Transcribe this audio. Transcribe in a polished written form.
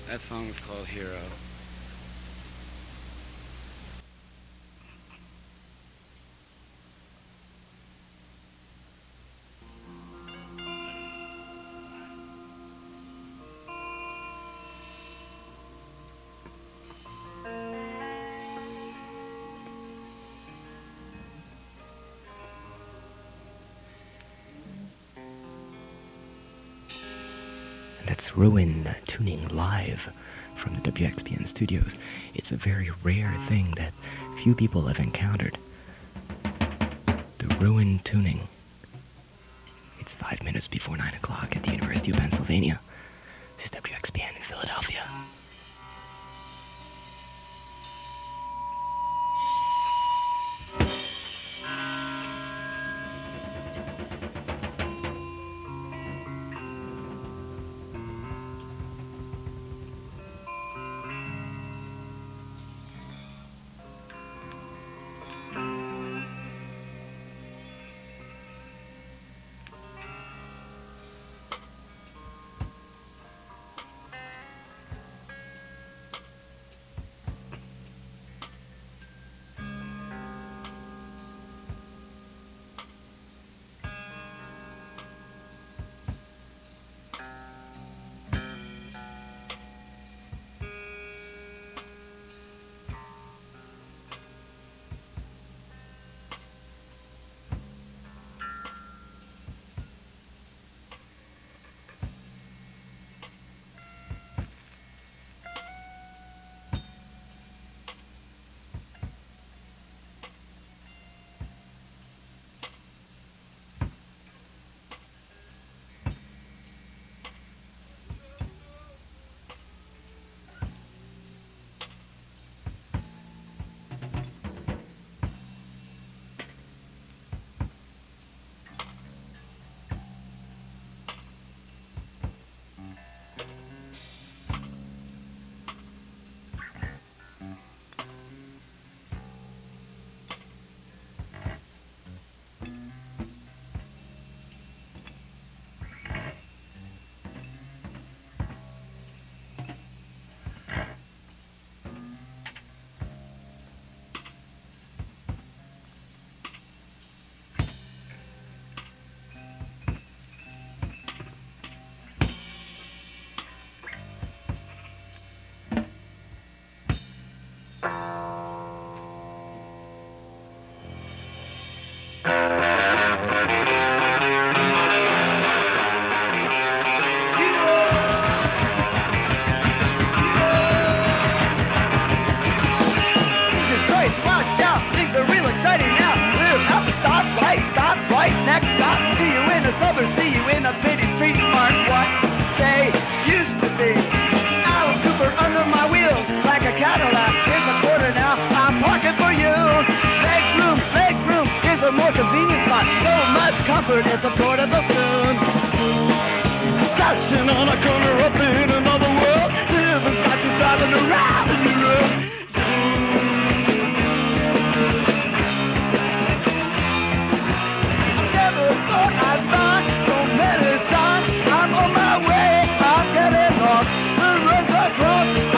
That song is called Hero. That's Ruin tuning live from the WXPN studios. It's a very rare thing that few people have encountered. The Ruin tuning. It's 5 minutes before 9 o'clock at the University of Pennsylvania. This is WXPN in Philadelphia. See you in a pity street smart what they used to be. Alice Cooper under my wheels like a Cadillac. Here's a quarter now, I'm parking for you. Leg room is a more convenient spot. So much comfort, it's a port of the food. Flashing on a corner up in another world. Living's got you driving around in your room. I never thought I'd find so many signs. I'm on my way, I'm getting lost. The roads I cross